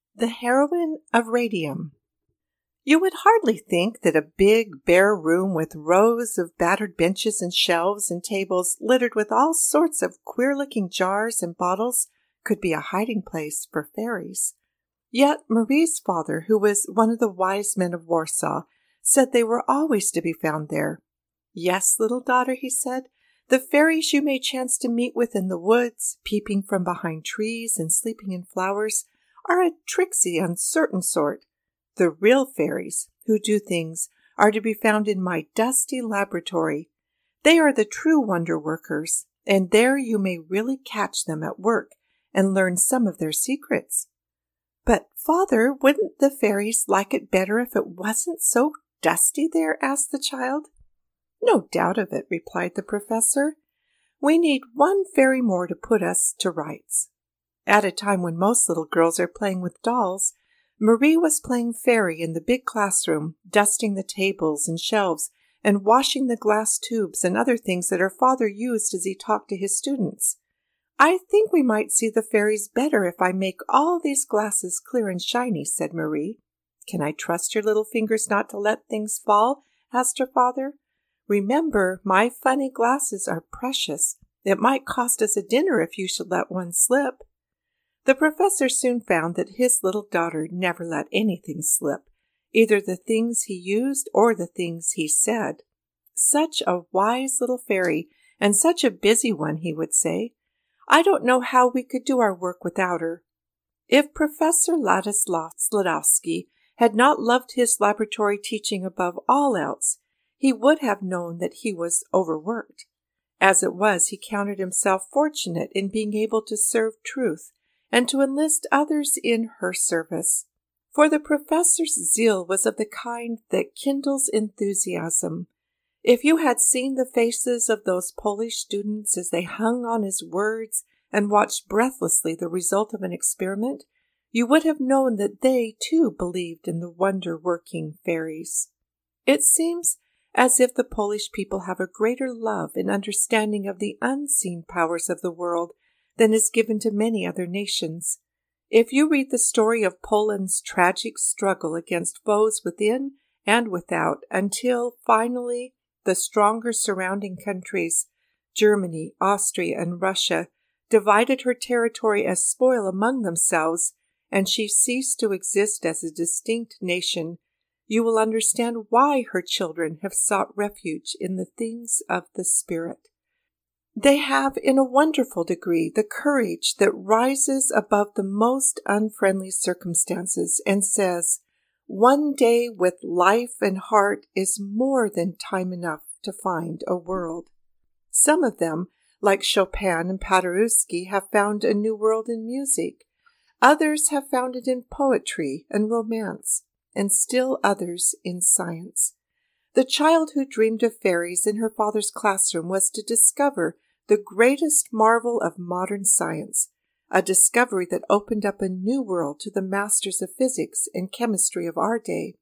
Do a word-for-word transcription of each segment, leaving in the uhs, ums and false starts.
The Heroine of Radium. You would hardly think that a big, bare room with rows of battered benches and shelves and tables littered with all sorts of queer-looking jars and bottles could be a hiding place for fairies. Yet Marie's father, who was one of the wise men of Warsaw, said they were always to be found there. "Yes, little daughter," he said, "the fairies you may chance to meet with in the woods, peeping from behind trees and sleeping in flowers, are a tricksy, uncertain sort. The real fairies, who do things, are to be found in my dusty laboratory. They are the true wonder workers, and there you may really catch them at work and learn some of their secrets." "But, Father, wouldn't the fairies like it better if it wasn't so dusty there?" asked the child. "No doubt of it," replied the professor. "We need one fairy more to put us to rights." At a time when most little girls are playing with dolls, Marie was playing fairy in the big classroom, dusting the tables and shelves and washing the glass tubes and other things that her father used as he talked to his students. "I think we might see the fairies better if I make all these glasses clear and shiny," said Marie. "Can I trust your little fingers not to let things fall?" asked her father. "Remember, my funny glasses are precious. It might cost us a dinner if you should let one slip." The professor soon found that his little daughter never let anything slip, either the things he used or the things he said. "Such a wise little fairy, and such a busy one," he would say. "I don't know how we could do our work without her." If Professor Ladislav Sladowski had not loved his laboratory teaching above all else, he would have known that he was overworked. As it was, he counted himself fortunate in being able to serve truth and to enlist others in her service. For the professor's zeal was of the kind that kindles enthusiasm. If you had seen the faces of those Polish students as they hung on his words and watched breathlessly the result of an experiment, you would have known that they, too, believed in the wonder-working fairies. It seems as if the Polish people have a greater love and understanding of the unseen powers of the world than is given to many other nations. If you read the story of Poland's tragic struggle against foes within and without until, finally, the stronger surrounding countries, Germany, Austria, and Russia, divided her territory as spoil among themselves, and she ceased to exist as a distinct nation, you will understand why her children have sought refuge in the things of the Spirit. They have, in a wonderful degree, the courage that rises above the most unfriendly circumstances and says, "One day with life and heart is more than time enough to find a world." Some of them, like Chopin and Paderewski, have found a new world in music. Others have found it in poetry and romance, and still others in science. The child who dreamed of fairies in her father's classroom was to discover the greatest marvel of modern science, a discovery that opened up a new world to the masters of physics and chemistry of our day.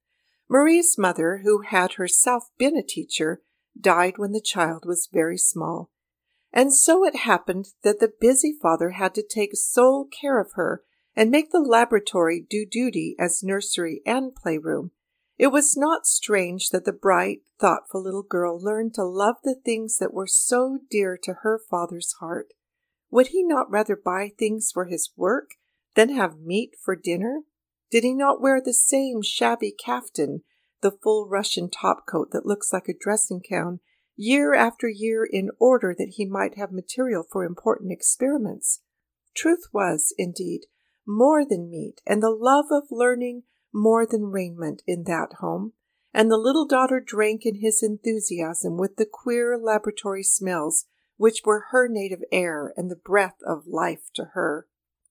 Marie's mother, who had herself been a teacher, died when the child was very small, and so it happened that the busy father had to take sole care of her and make the laboratory do duty as nursery and playroom. It was not strange that the bright, thoughtful little girl learned to love the things that were so dear to her father's heart. Would he not rather buy things for his work than have meat for dinner? Did he not wear the same shabby kaftan, the full Russian topcoat that looks like a dressing gown, year after year in order that he might have material for important experiments? Truth was, indeed, more than meat, and the love of learning more than raiment in that home, and the little daughter drank in his enthusiasm with the queer laboratory smells which were her native air and the breath of life to her.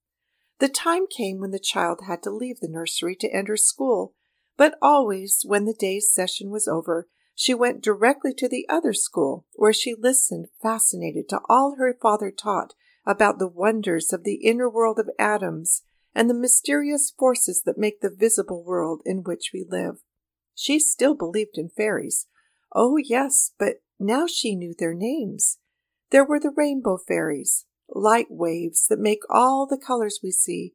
The time came when the child had to leave the nursery to enter school, but always, when the day's session was over, she went directly to the other school, where she listened fascinated to all her father taught about the wonders of the inner world of atoms and the mysterious forces that make the visible world in which we live. She still believed in fairies. Oh, yes, but now she knew their names. There were the rainbow fairies, light waves that make all the colors we see,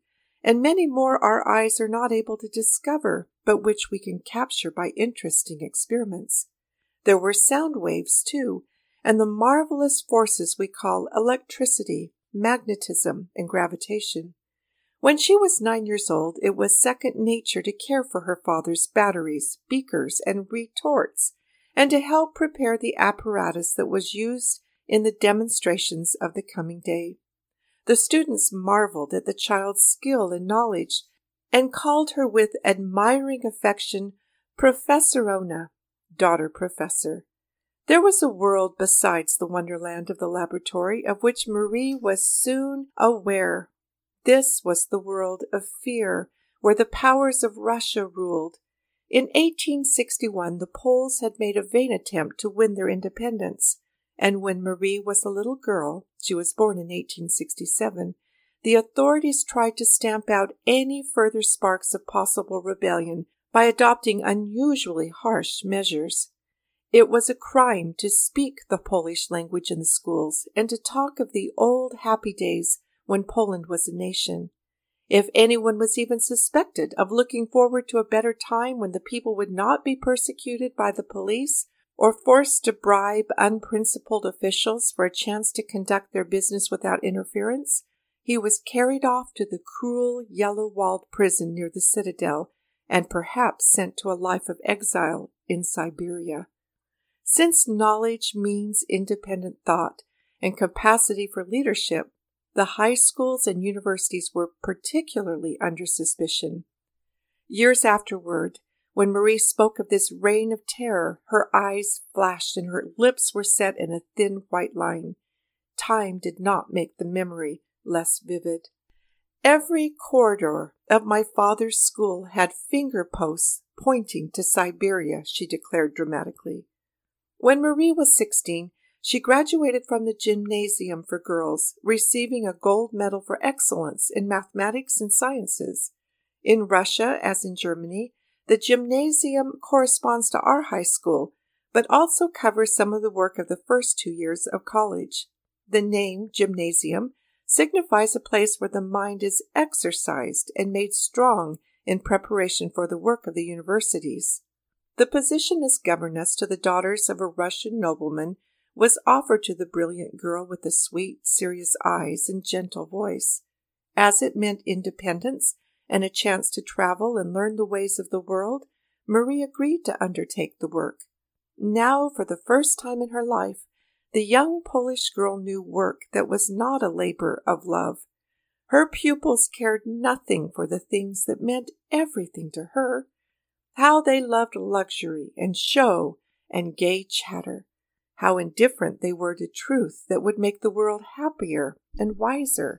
and many more our eyes are not able to discover, but which we can capture by interesting experiments. There were sound waves, too, and the marvelous forces we call electricity, magnetism, and gravitation. When she was nine years old, it was second nature to care for her father's batteries, beakers, and retorts, and to help prepare the apparatus that was used in the demonstrations of the coming day. The students marveled at the child's skill and knowledge, and called her with admiring affection Professorona, daughter professor. There was a world besides the wonderland of the laboratory of which Marie was soon aware. This was the world of fear, where the powers of Russia ruled. In eighteen sixty-one, the Poles had made a vain attempt to win their independence, and when Marie was a little girl, she was born in eighteen sixty-seven, the authorities tried to stamp out any further sparks of possible rebellion by adopting unusually harsh measures. It was a crime to speak the Polish language in the schools and to talk of the old happy days when Poland was a nation. If anyone was even suspected of looking forward to a better time when the people would not be persecuted by the police or forced to bribe unprincipled officials for a chance to conduct their business without interference, he was carried off to the cruel yellow-walled prison near the citadel and perhaps sent to a life of exile in Siberia. Since knowledge means independent thought and capacity for leadership, the high schools and universities were particularly under suspicion. Years afterward, when Marie spoke of this reign of terror, her eyes flashed and her lips were set in a thin white line. Time did not make the memory less vivid. Every corridor of my father's school had finger posts pointing to Siberia, she declared dramatically. When Marie was sixteen, she graduated from the Gymnasium for Girls, receiving a gold medal for excellence in mathematics and sciences. In Russia, as in Germany, the Gymnasium corresponds to our high school, but also covers some of the work of the first two years of college. The name Gymnasium signifies a place where the mind is exercised and made strong in preparation for the work of the universities. The position as governess to the daughters of a Russian nobleman was offered to the brilliant girl with the sweet, serious eyes and gentle voice. As it meant independence and a chance to travel and learn the ways of the world, Marie agreed to undertake the work. Now, for the first time in her life, the young Polish girl knew work that was not a labor of love. Her pupils cared nothing for the things that meant everything to her. How they loved luxury and show and gay chatter. How indifferent they were to truth that would make the world happier and wiser.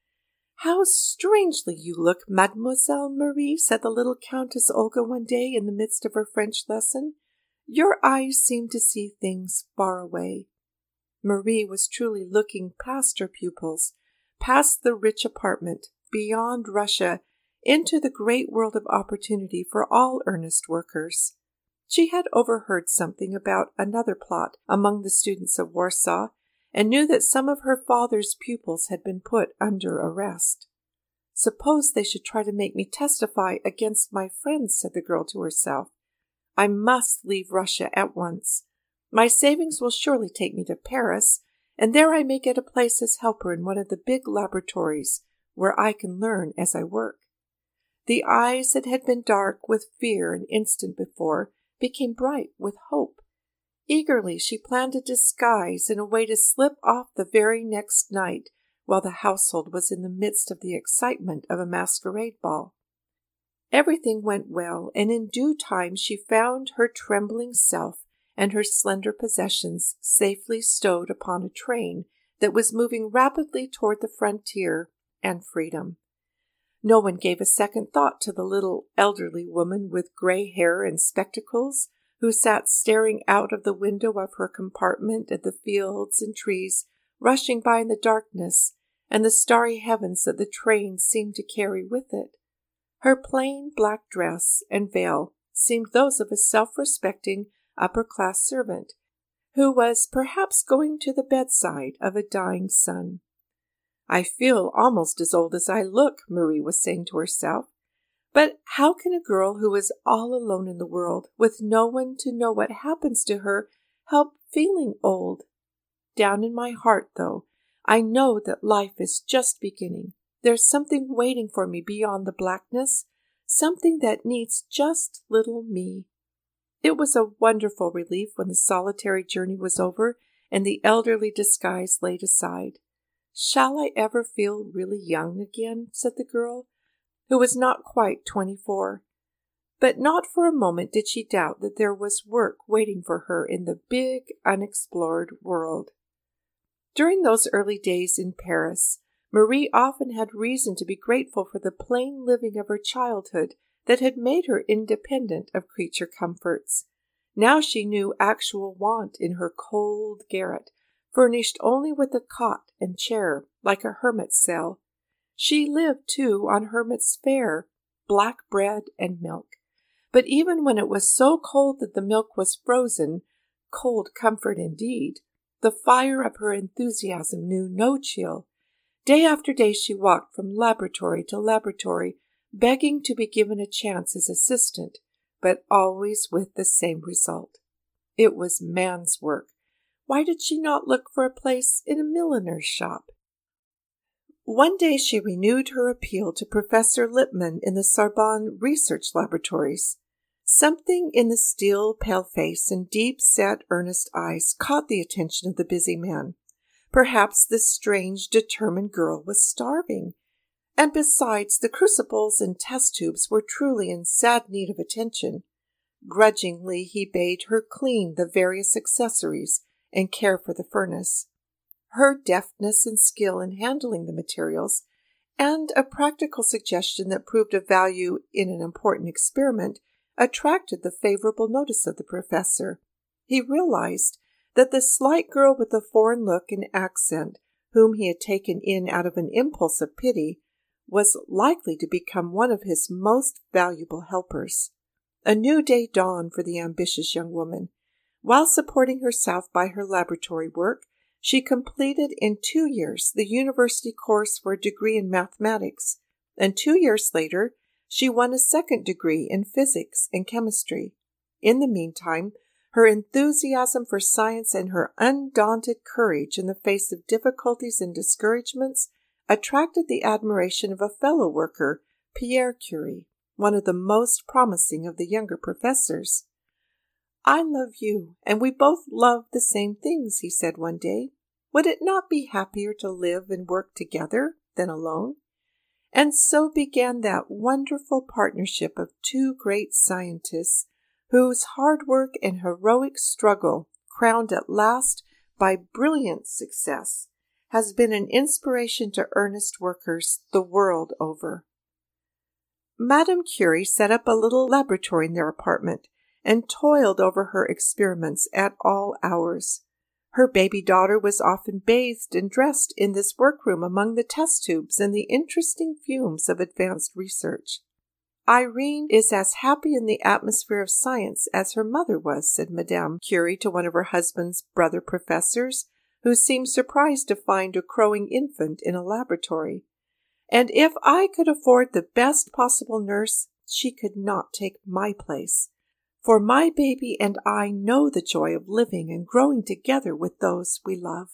"How strangely you look, Mademoiselle Marie," said the little Countess Olga one day in the midst of her French lesson. "Your eyes seem to see things far away." Marie was truly looking past her pupils, past the rich apartment, beyond Russia, into the great world of opportunity for all earnest workers. She had overheard something about another plot among the students of Warsaw, and knew that some of her father's pupils had been put under arrest. "Suppose they should try to make me testify against my friends," said the girl to herself. "I must leave Russia at once. My savings will surely take me to Paris, and there I may get a place as helper in one of the big laboratories, where I can learn as I work." The eyes that had been dark with fear an instant before became bright with hope. Eagerly she planned a disguise and a way to slip off the very next night, while the household was in the midst of the excitement of a masquerade ball. Everything went well, and in due time she found her trembling self and her slender possessions safely stowed upon a train that was moving rapidly toward the frontier and freedom. No one gave a second thought to the little elderly woman with gray hair and spectacles who sat staring out of the window of her compartment at the fields and trees rushing by in the darkness and the starry heavens that the train seemed to carry with it. Her plain black dress and veil seemed those of a self-respecting upper-class servant who was perhaps going to the bedside of a dying son. I feel almost as old as I look, Marie was saying to herself. But how can a girl who is all alone in the world, with no one to know what happens to her, help feeling old? Down in my heart, though, I know that life is just beginning. There's something waiting for me beyond the blackness, something that needs just little me. It was a wonderful relief when the solitary journey was over and the elderly disguise laid aside. Shall I ever feel really young again? Said the girl, who was not quite twenty-four. But not for a moment did she doubt that there was work waiting for her in the big, unexplored world. During those early days in Paris, Marie often had reason to be grateful for the plain living of her childhood that had made her independent of creature comforts. Now she knew actual want in her cold garret, furnished only with a cot and chair, like a hermit's cell. She lived, too, on hermit's fare, black bread and milk. But even when it was so cold that the milk was frozen, cold comfort indeed, the fire of her enthusiasm knew no chill. Day after day she walked from laboratory to laboratory, begging to be given a chance as assistant, but always with the same result. It was man's work. Why did she not look for a place in a milliner's shop? One day she renewed her appeal to Professor Lippmann in the Sorbonne Research Laboratories. Something in the still, pale face and deep-set, earnest eyes caught the attention of the busy man. Perhaps this strange, determined girl was starving. And besides, the crucibles and test tubes were truly in sad need of attention. Grudgingly he bade her clean the various accessories and care for the furnace. Her deftness and skill in handling the materials, and a practical suggestion that proved of value in an important experiment, attracted the favorable notice of the professor. He realized that the slight girl with the foreign look and accent, whom he had taken in out of an impulse of pity, was likely to become one of his most valuable helpers. A new day dawned for the ambitious young woman. While supporting herself by her laboratory work, she completed in two years the university course for a degree in mathematics, and two years later she won a second degree in physics and chemistry. In the meantime, her enthusiasm for science and her undaunted courage in the face of difficulties and discouragements attracted the admiration of a fellow worker, Pierre Curie, one of the most promising of the younger professors. "I love you, and we both love the same things," he said one day. "Would it not be happier to live and work together than alone?" And so began that wonderful partnership of two great scientists, whose hard work and heroic struggle, crowned at last by brilliant success, has been an inspiration to earnest workers the world over. Madame Curie set up a little laboratory in their apartment and toiled over her experiments at all hours. Her baby daughter was often bathed and dressed in this workroom among the test tubes and the interesting fumes of advanced research. "Irene is as happy in the atmosphere of science as her mother was," said Madame Curie to one of her husband's brother professors, who seemed surprised to find a crowing infant in a laboratory. "And if I could afford the best possible nurse, she could not take my place. For my baby and I know the joy of living and growing together with those we love."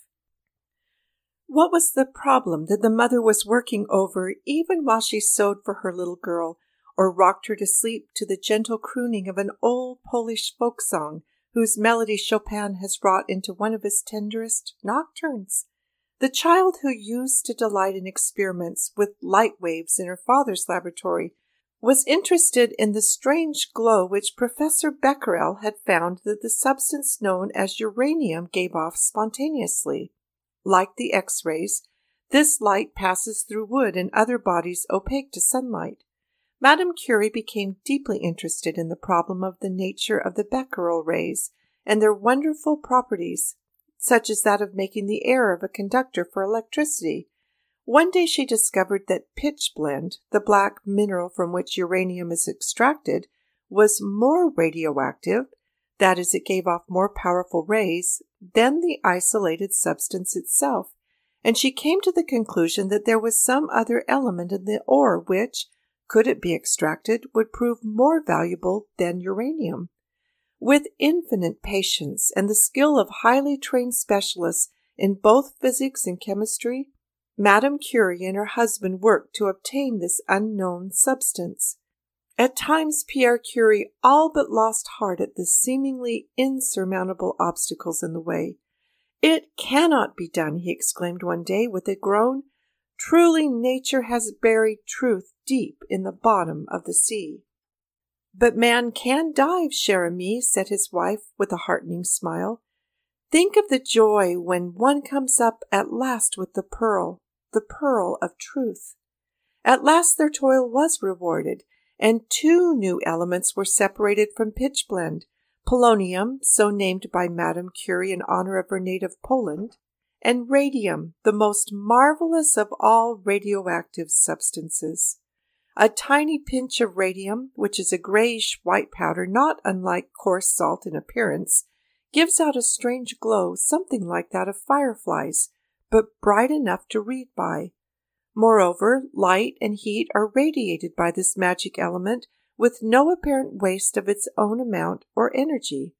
What was the problem that the mother was working over even while she sewed for her little girl, or rocked her to sleep to the gentle crooning of an old Polish folk song whose melody Chopin has wrought into one of his tenderest nocturnes? The child who used to delight in experiments with light waves in her father's laboratory was interested in the strange glow which Professor Becquerel had found that the substance known as uranium gave off spontaneously. Like the X-rays, this light passes through wood and other bodies opaque to sunlight. Madame Curie became deeply interested in the problem of the nature of the Becquerel rays and their wonderful properties, such as that of making the air of a conductor for electricity. One day she discovered that pitchblende, the black mineral from which uranium is extracted, was more radioactive, that is, it gave off more powerful rays, than the isolated substance itself, and she came to the conclusion that there was some other element in the ore which, could it be extracted, would prove more valuable than uranium. With infinite patience and the skill of highly trained specialists in both physics and chemistry, Madame Curie and her husband worked to obtain this unknown substance. At times Pierre Curie all but lost heart at the seemingly insurmountable obstacles in the way. "It cannot be done," he exclaimed one day with a groan. "Truly nature has buried truth deep in the bottom of the sea." "But man can dive, cher ami," said his wife with a heartening smile. "Think of the joy when one comes up at last with the pearl, the pearl of truth." At last their toil was rewarded, and two new elements were separated from pitchblende: polonium, so named by Madame Curie in honor of her native Poland, and radium, the most marvelous of all radioactive substances. A tiny pinch of radium, which is a grayish-white powder not unlike coarse salt in appearance, gives out a strange glow, something like that of fireflies, but bright enough to read by. Moreover, light and heat are radiated by this magic element with no apparent waste of its own amount or energy.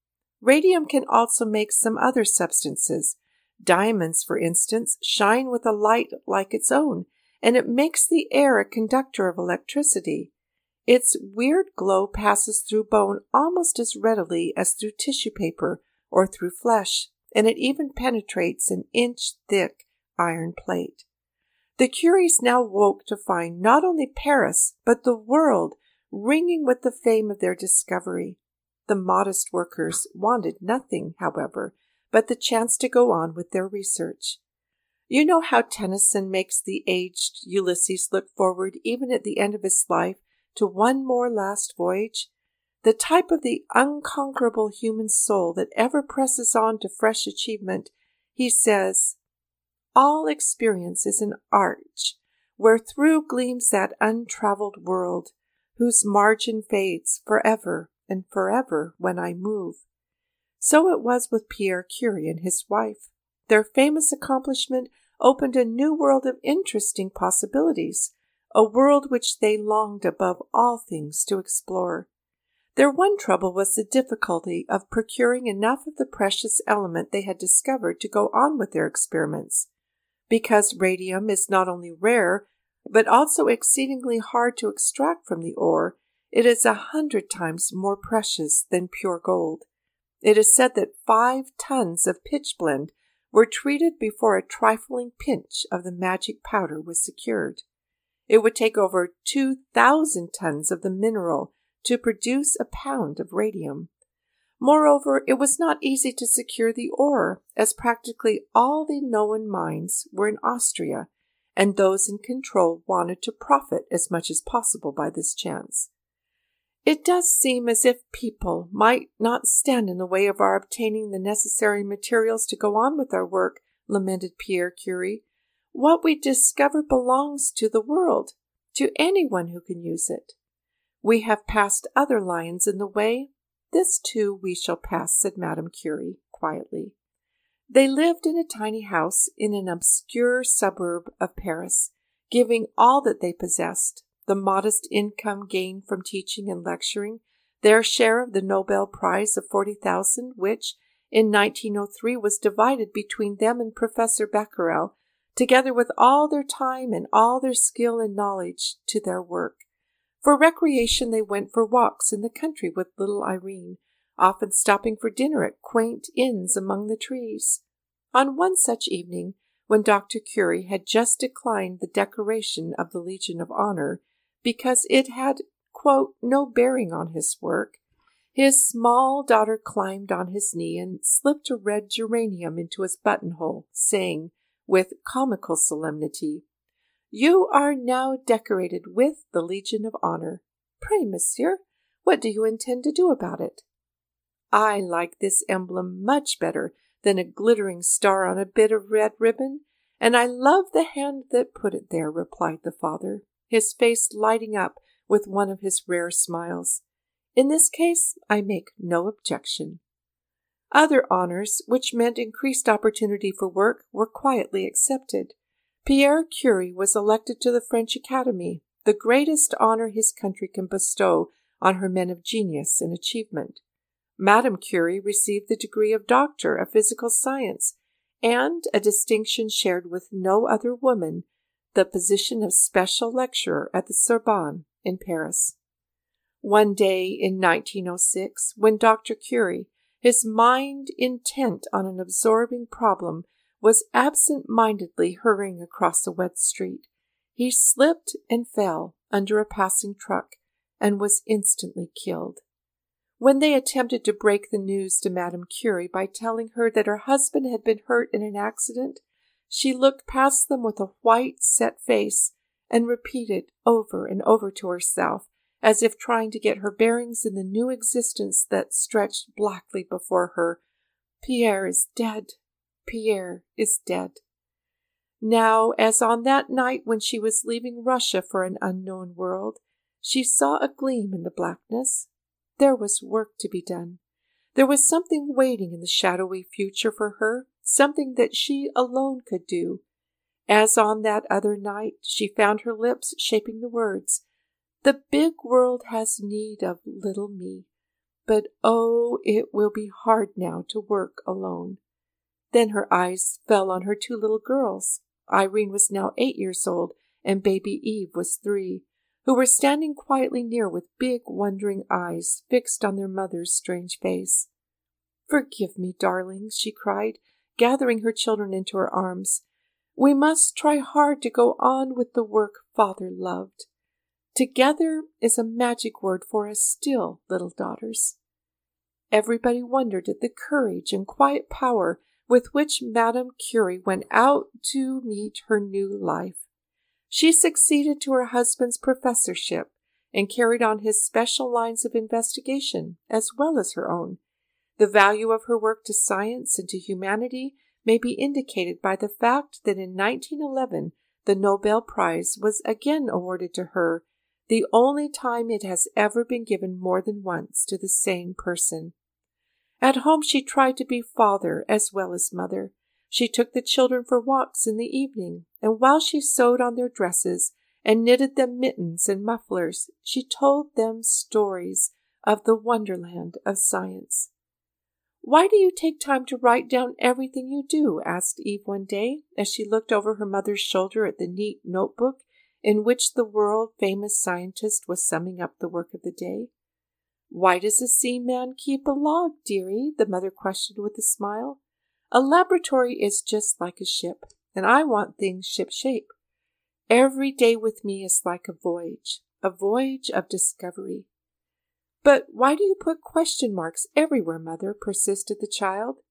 Radium can also make some other substances. Diamonds, for instance, shine with a light like its own, and it makes the air a conductor of electricity. Its weird glow passes through bone almost as readily as through tissue paper or through flesh, and it even penetrates an inch-thick iron plate. The Curies now woke to find not only Paris, but the world ringing with the fame of their discovery. The modest workers wanted nothing, however, but the chance to go on with their research. You know how Tennyson makes the aged Ulysses look forward, even at the end of his life, to one more last voyage? The type of the unconquerable human soul that ever presses on to fresh achievement, he says, "All experience is an arch, wherethrough gleams that untraveled world, whose margin fades forever and forever when I move." So it was with Pierre Curie and his wife. Their famous accomplishment opened a new world of interesting possibilities, a world which they longed above all things to explore. Their one trouble was the difficulty of procuring enough of the precious element they had discovered to go on with their experiments. Because radium is not only rare, but also exceedingly hard to extract from the ore, it is a hundred times more precious than pure gold. It is said that five tons of pitchblende were treated before a trifling pinch of the magic powder was secured. It would take over two thousand tons of the mineral to produce a pound of radium. Moreover, it was not easy to secure the ore, as practically all the known mines were in Austria, and those in control wanted to profit as much as possible by this chance. "It does seem as if people might not stand in the way of our obtaining the necessary materials to go on with our work," lamented Pierre Curie. "What we discover belongs to the world, to anyone who can use it. We have passed other lions in the way. This too we shall pass," said Madame Curie quietly. They lived in a tiny house in an obscure suburb of Paris, giving all that they possessed, the modest income gained from teaching and lecturing, their share of the Nobel Prize of forty thousand, which, in nineteen oh three, was divided between them and Professor Becquerel, together with all their time and all their skill and knowledge to their work. For recreation they went for walks in the country with little Irene, often stopping for dinner at quaint inns among the trees. On one such evening, when Doctor Curie had just declined the decoration of the Legion of Honor because it had, quote, no bearing on his work, his small daughter climbed on his knee and slipped a red geranium into his buttonhole, saying, with comical solemnity, "You are now decorated with the Legion of Honor. Pray, monsieur, what do you intend to do about it?" "I like this emblem much better than a glittering star on a bit of red ribbon, and I love the hand that put it there," replied the father, his face lighting up with one of his rare smiles. "In this case, I make no objection." Other honors, which meant increased opportunity for work, were quietly accepted. Pierre Curie was elected to the French Academy, the greatest honor his country can bestow on her men of genius and achievement. Madame Curie received the degree of Doctor of Physical Science, and a distinction shared with no other woman, the position of special lecturer at the Sorbonne in Paris. One day in nineteen oh six, when Doctor Curie, his mind intent on an absorbing problem, was absent-mindedly hurrying across a wet street, he slipped and fell under a passing truck and was instantly killed. When they attempted to break the news to Madame Curie by telling her that her husband had been hurt in an accident, she looked past them with a white, set face and repeated over and over to herself, as if trying to get her bearings in the new existence that stretched blackly before her, "Pierre is dead. Pierre is dead." Now, as on that night when she was leaving Russia for an unknown world, she saw a gleam in the blackness. There was work to be done. There was something waiting in the shadowy future for her, something that she alone could do. As on that other night, she found her lips shaping the words, "The big world has need of little me, but oh, it will be hard now to work alone." Then her eyes fell on her two little girls. Irene was now eight years old, and baby Eve was three, who were standing quietly near with big, wondering eyes fixed on their mother's strange face. "Forgive me, darlings," she cried, gathering her children into her arms. "We must try hard to go on with the work Father loved. Together is a magic word for us still, little daughters." Everybody wondered at the courage and quiet power with which Madame Curie went out to meet her new life. She succeeded to her husband's professorship and carried on his special lines of investigation as well as her own. The value of her work to science and to humanity may be indicated by the fact that in nineteen eleven the Nobel Prize was again awarded to her, the only time it has ever been given more than once to the same person. At home she tried to be father as well as mother. She took the children for walks in the evening, and while she sewed on their dresses and knitted them mittens and mufflers, she told them stories of the wonderland of science. "Why do you take time to write down everything you do?" asked Eve one day, as she looked over her mother's shoulder at the neat notebook in which the world-famous scientist was summing up the work of the day. "Why does a seaman keep a log, dearie?" the mother questioned with a smile. "A laboratory is just like a ship, and I want things ship-shape. Every day with me is like a voyage, a voyage of discovery." "But why do you put question marks everywhere, Mother?" persisted the child.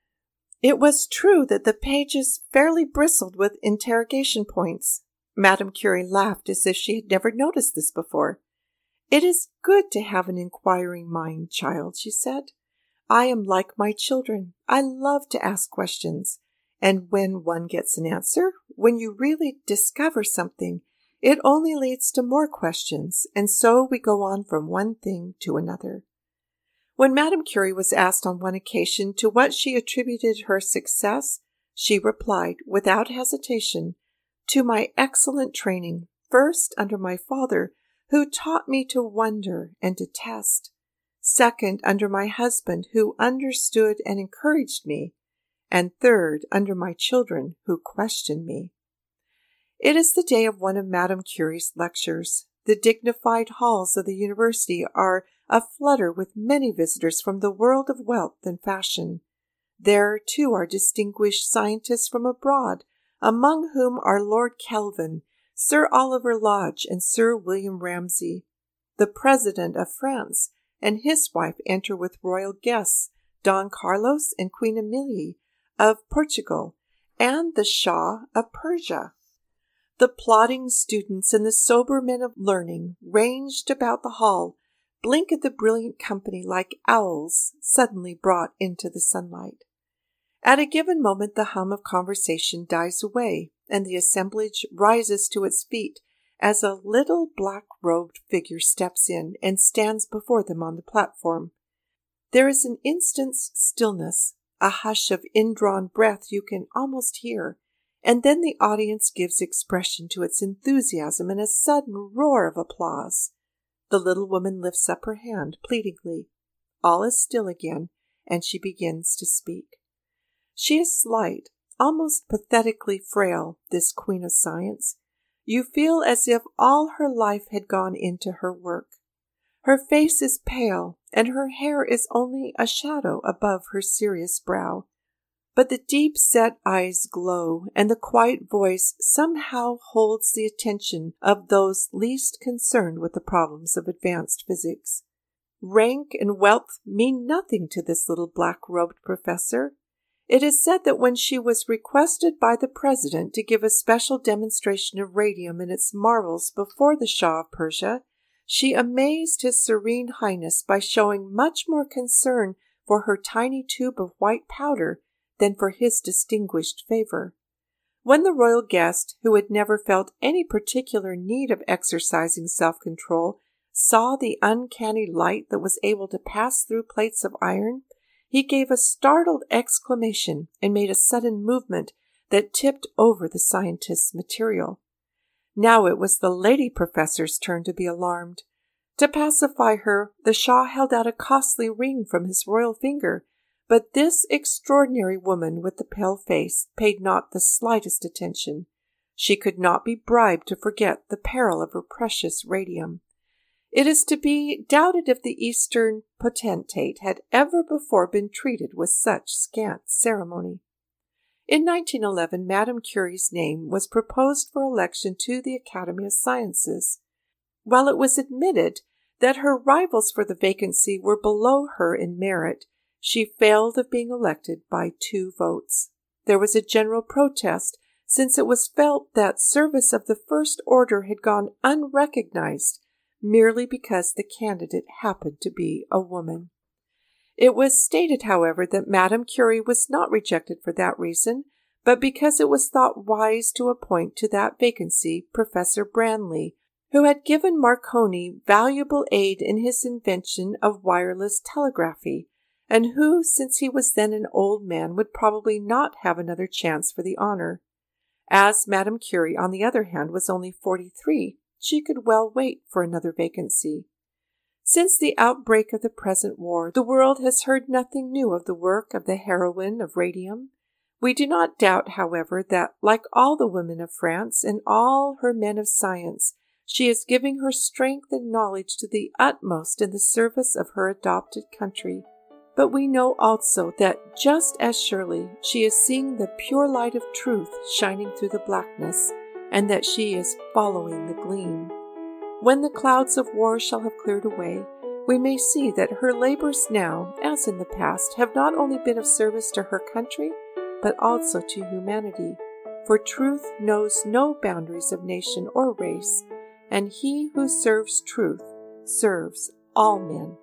It was true that the pages fairly bristled with interrogation points. Madame Curie laughed as if she had never noticed this before. "It is good to have an inquiring mind, child," she said. "I am like my children. I love to ask questions. And when one gets an answer, when you really discover something, it only leads to more questions, and so we go on from one thing to another." When Madame Curie was asked on one occasion to what she attributed her success, she replied, without hesitation, "To my excellent training, first under my father, who taught me to wonder and to test. Second, under my husband, who understood and encouraged me. And third, under my children, who questioned me." It is the day of one of Madame Curie's lectures. The dignified halls of the university are aflutter with many visitors from the world of wealth and fashion. There, too, are distinguished scientists from abroad, among whom are Lord Kelvin, Sir Oliver Lodge, and Sir William Ramsay. The President of France and his wife enter with royal guests, Don Carlos and Queen Amelie of Portugal, and the Shah of Persia. The plodding students and the sober men of learning, ranged about the hall, blink at the brilliant company like owls suddenly brought into the sunlight. At a given moment the hum of conversation dies away, and the assemblage rises to its feet as a little black-robed figure steps in and stands before them on the platform. There is an instant's stillness, a hush of indrawn breath you can almost hear, and then the audience gives expression to its enthusiasm in a sudden roar of applause. The little woman lifts up her hand pleadingly. All is still again, and she begins to speak. She is slight, almost pathetically frail, this queen of science. You feel as if all her life had gone into her work. Her face is pale, and her hair is only a shadow above her serious brow. But the deep-set eyes glow, and the quiet voice somehow holds the attention of those least concerned with the problems of advanced physics. Rank and wealth mean nothing to this little black-robed professor. It is said that when she was requested by the president to give a special demonstration of radium and its marvels before the Shah of Persia, she amazed His Serene Highness by showing much more concern for her tiny tube of white powder than for his distinguished favor. When the royal guest, who had never felt any particular need of exercising self-control, saw the uncanny light that was able to pass through plates of iron, he gave a startled exclamation and made a sudden movement that tipped over the scientist's material. Now it was the lady professor's turn to be alarmed. To pacify her, the Shah held out a costly ring from his royal finger, but this extraordinary woman with the pale face paid not the slightest attention. She could not be bribed to forget the peril of her precious radium. It is to be doubted if the Eastern potentate had ever before been treated with such scant ceremony. In nineteen eleven, Madame Curie's name was proposed for election to the Academy of Sciences. While it was admitted that her rivals for the vacancy were below her in merit, she failed of being elected by two votes. There was a general protest, since it was felt that service of the first order had gone unrecognized merely because the candidate happened to be a woman. It was stated, however, that Madame Curie was not rejected for that reason, but because it was thought wise to appoint to that vacancy Professor Branly, who had given Marconi valuable aid in his invention of wireless telegraphy, and who, since he was then an old man, would probably not have another chance for the honor. As Madame Curie, on the other hand, was only forty-three, she could well wait for another vacancy. Since the outbreak of the present war, the world has heard nothing new of the work of the heroine of radium. We do not doubt, however, that, like all the women of France and all her men of science, she is giving her strength and knowledge to the utmost in the service of her adopted country. But we know also that just as surely she is seeing the pure light of truth shining through the blackness, and that she is following the gleam. When the clouds of war shall have cleared away, we may see that her labors now, as in the past, have not only been of service to her country, but also to humanity. For truth knows no boundaries of nation or race, and he who serves truth serves all men